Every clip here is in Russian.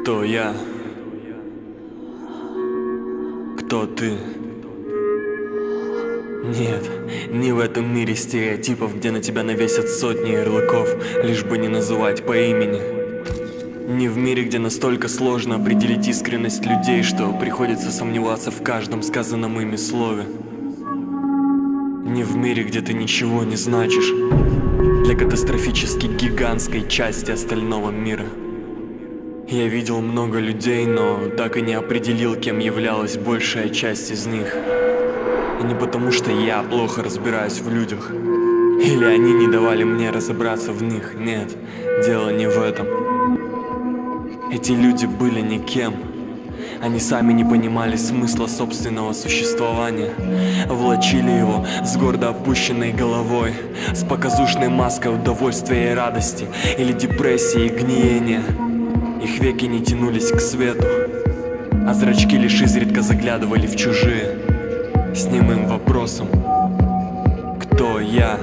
Кто я? Кто ты? Нет, не в этом мире стереотипов, где на тебя навесят сотни ярлыков, лишь бы не называть по имени. Не в мире, где настолько сложно определить искренность людей, что приходится сомневаться в каждом сказанном ими слове. Не в мире, где ты ничего не значишь для катастрофически гигантской части остального мира. Я видел много людей, но так и не определил, кем являлась большая часть из них. И не потому, что я плохо разбираюсь в людях, или они не давали мне разобраться в них. Нет, дело не в этом. Эти люди были никем. Они сами не понимали смысла собственного существования, влачили его с гордо опущенной головой, с показушной маской удовольствия и радости, или депрессии и гниения. Их веки не тянулись к свету, а зрачки лишь изредка заглядывали в чужие, с немым вопросом: кто я?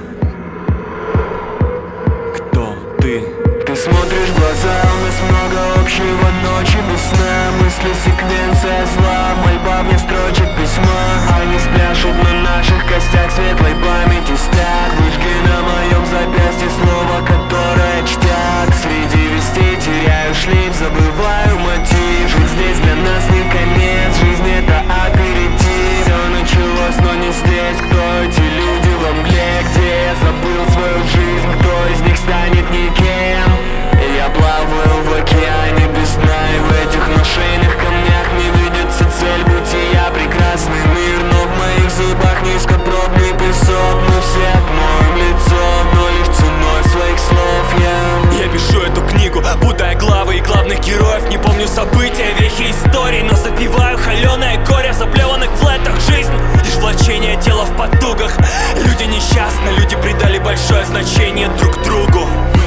Кто ты? Ты смотришь в глаза, у нас много общего, ночи без сна, мысли секвенция зла, мольба вне строчек письма. Они спляшут на наших костях светлой памяти стяг. Выжги на моем запястье слово, которое чтят. Среди вестей теряю шлейф, забываю мотив. Жить здесь для нас не конец, жизнь это аперитив. Все началось, но не здесь. Кто эти люди во мгле, где я забыл свою жизнь? Кто из них станет никем? Я плаваю в океане без дна, и в этих нашейных камнях не видится цель бытия. Прекрасный мир, но в моих зубах низкопробный песок. Мы все отмоем лицо, но лишь ценой своих слов. Я пишу эту книгу, путая главы и главных героев. Не помню события, вехи истории, но запиваю холеное горе в заплеванных флетах. Жизнь — лишь влачение тела в потугах. Люди несчастны, люди придали большое значение друг другу.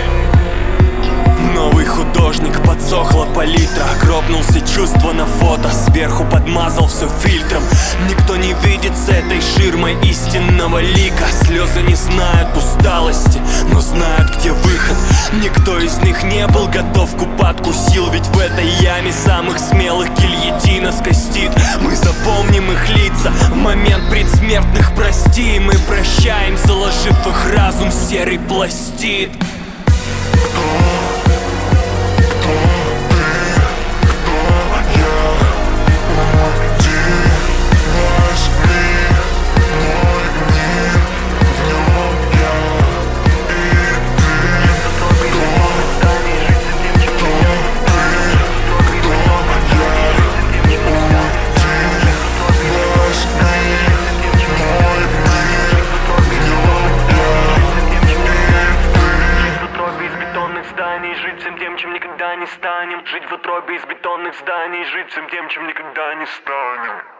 Новый художник, подсохла палитра, грохнулся чувство на фото, сверху подмазал все фильтром. Никто не видит с этой ширмой истинного лика. Слезы не знают усталости, но знают, где выход. Никто из них не был готов к упадку сил, ведь в этой яме самых смелых гильотина скостит. Мы запомним их лица в момент предсмертных прости. Мы прощаем, заложив их разум серый пластид. Жить всем тем, чем никогда не станем. Жить в утробе из бетонных зданий. Жить всем тем, чем никогда не станем.